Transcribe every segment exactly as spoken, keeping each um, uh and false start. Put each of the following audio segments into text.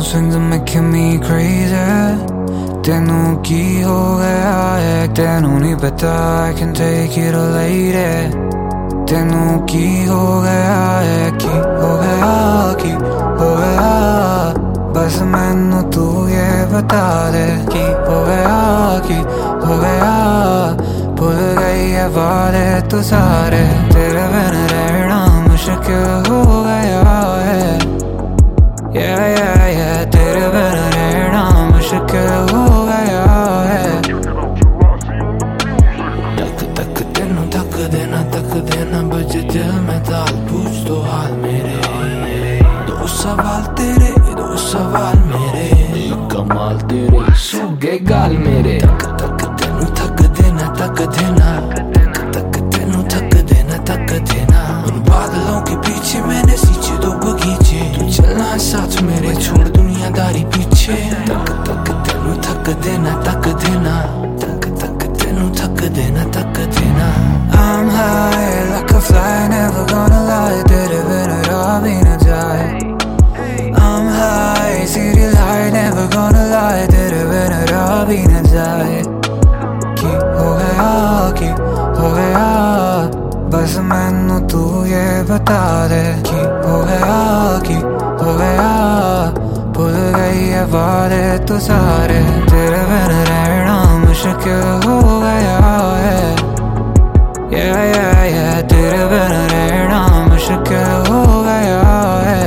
swings are making me crazy. तेनू की हो गया है, तेनू नहीं पता I can take it all lady. तेनू की हो गया है, की हो गया, की हो गया, बस मैनू तू ये बता दे की हो गया, की हो गया, भूल गई है वादे तू सारे, तेरे बिन रहना मुश्किल हो गया है, yeah yeah yeah, तेरे बिन रहना मुश्किल हो गया है। तक तक तेनू तक देना तक देना बजे दिल में ताल, पूछ तो हाल मेरे, दो सवाल तेरे दो सवाल मेरे, कमाल तेरे सूगे गाल मेरे। तक तक तेनू थक देना तक देना, तक तक तेनू थक देना तक देना, उन बादलों के पीछे मैंने सींचे दो बगीचे, तू चलना साथ मेरे छोड़ दुनियादारी पीछे। तक तक तेनू थक देना तक देना, तक तक तेनू थक देना तक देना। I'm high like a fly, never gonna lie, तेरे बिना राह भी न जाए। I'm high, city light, never gonna lie, तेरे बिना राह भी न जाए। की हो गया, की हो गया, बस मैनू तू ये बता दे की हो गया, की हो गया, भूल गई है वादे तू सारे, तेरे बिन रहना मुश्किल हो गया है, yeah yeah yeah, तेरे बिन रहना मुश्किल हो गया है।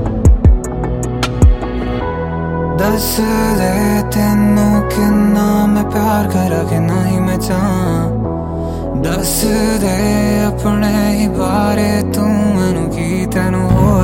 दस दे तेनू किन्ना मैं प्यार करा कि नहीं मैं चाहां, दस दे अपने ही बारे तू मैनू की तेनू हो